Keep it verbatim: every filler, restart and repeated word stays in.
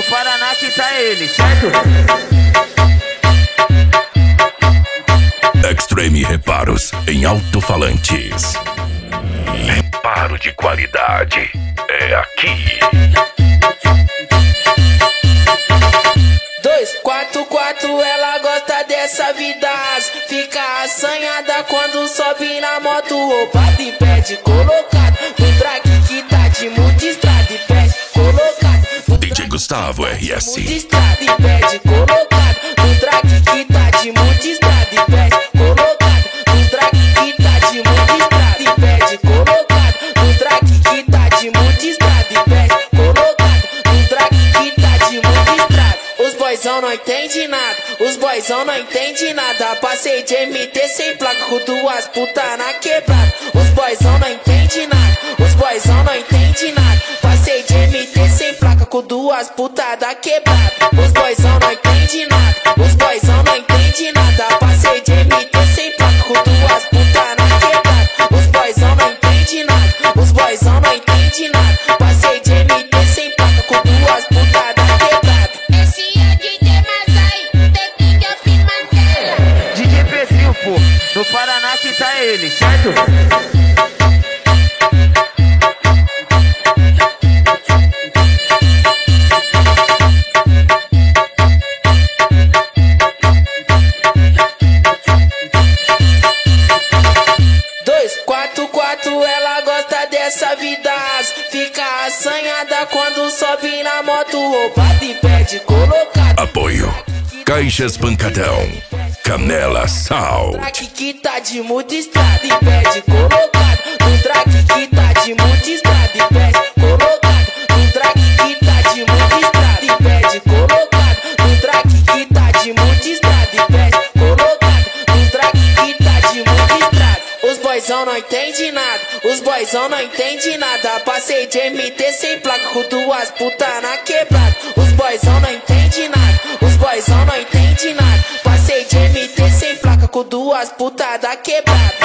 no Paraná que tá ele, certo? Extreme Reparos em alto-falantes. Reparo de qualidade é aqui. dois, quatro, quatro, ela gosta dessa vida. Fica assanhada quando sobe na moto. Roubado e pede colocado no track que tá de multistrada. E pede colocado D J Gustavo R S. multistrada. E pede colocado no track que tá de multistrada. E pede colocado no track que tá de multistrada. E pede colocado no track que tá de multistrada. E pede colocado no track que tá de multistrada. Os boyzão não entende nada, os boyzão não entende nada. Passei de M T sem placa com duas putas na quebrada. Os boyzão não entende nada, os boyzão não entende nada. Passei de M T sem placa com duas putas da quebrada. Os boyzão não entende nada, os boyzão não entende nada. Passei de M T sem placa com duas putas na quebrada. Os boyzão não entende nada, os boyzão não entende nada. Passei de M T sem placa com duas putas da quebrada. D J Pezinho, pô, no Paraná que tá ele, certo? dois, quatro, quatro, ela gosta dessa vida. Fica assanhada quando sobe na moto. Roubado e pede colocado. Apoio Caixas Pancadão, Canela Sal. Track que tá de multistrada e pede colocado. No track que tá de multistrada e pede colocado. No track que tá de multistrada e pede colocado. No track que tá de multistrada e pede colocado. No track que tá de multistrada. Os boyzão não entende nada, os boyzão não entende nada. Passei de M T sem placa com duas putas na quebrada. Os boyzão não entende nada, os boyzão não entende nada. Passei de M T sem placa com duas putas da quebrada.